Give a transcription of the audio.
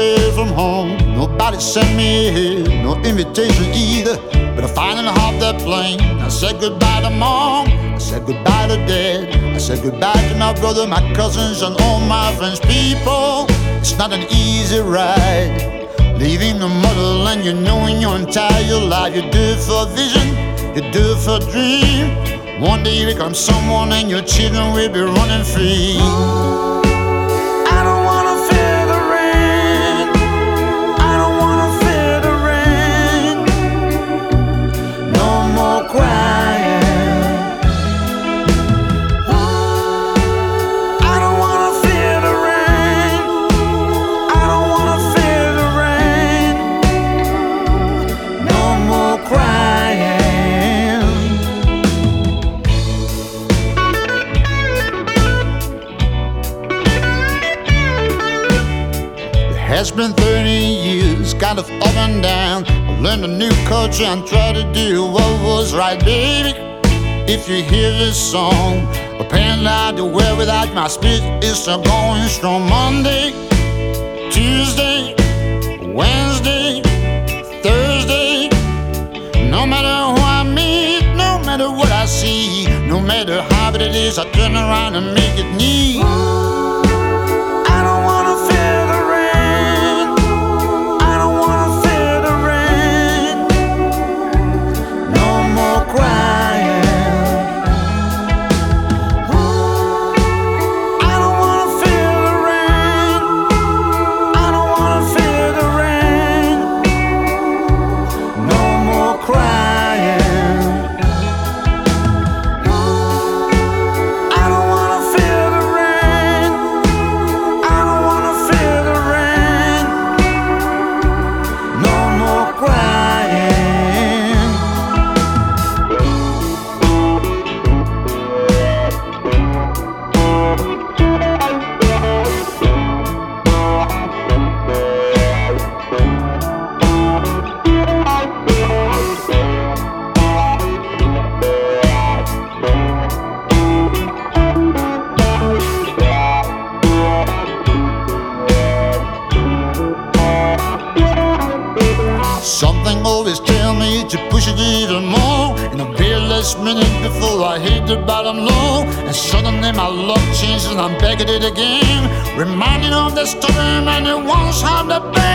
away from home. Nobody sent me here, no invitation either. But I finally hopped that plane. I said goodbye to mom, I said goodbye to dad, I said goodbye to my brother, my cousins, and all my friends. People, it's not an easy ride, leaving the motherland you know in your entire life. You do it for a vision, you do it for a dream. One day you become someone and your children will be running free. I don't wanna feel the rain, I don't wanna feel the rain. No more crying. I don't wanna feel the rain, I don't wanna feel the rain. No more crying. It's been 30 years, kind of up and down. I learned a new culture and tried to do what was right, baby. If you hear this song, a pen like the well without my spirit is still going strong. Monday, Tuesday, Wednesday, Thursday. No matter who I meet, no matter what I see, no matter how bad it is, I turn around and make it neat. I don't wanna feel the rain, I don't wanna feel the rain. No more crying. I don't wanna feel the rain, I don't wanna feel the rain. No more crying. I don't wanna feel the rain, I don't wanna feel the rain. No more crying. Something always tell me to push it even more. In a bare last minute before I hit the bottom low, and suddenly my luck changes and I'm back at it again, reminding of the story man who once had the best.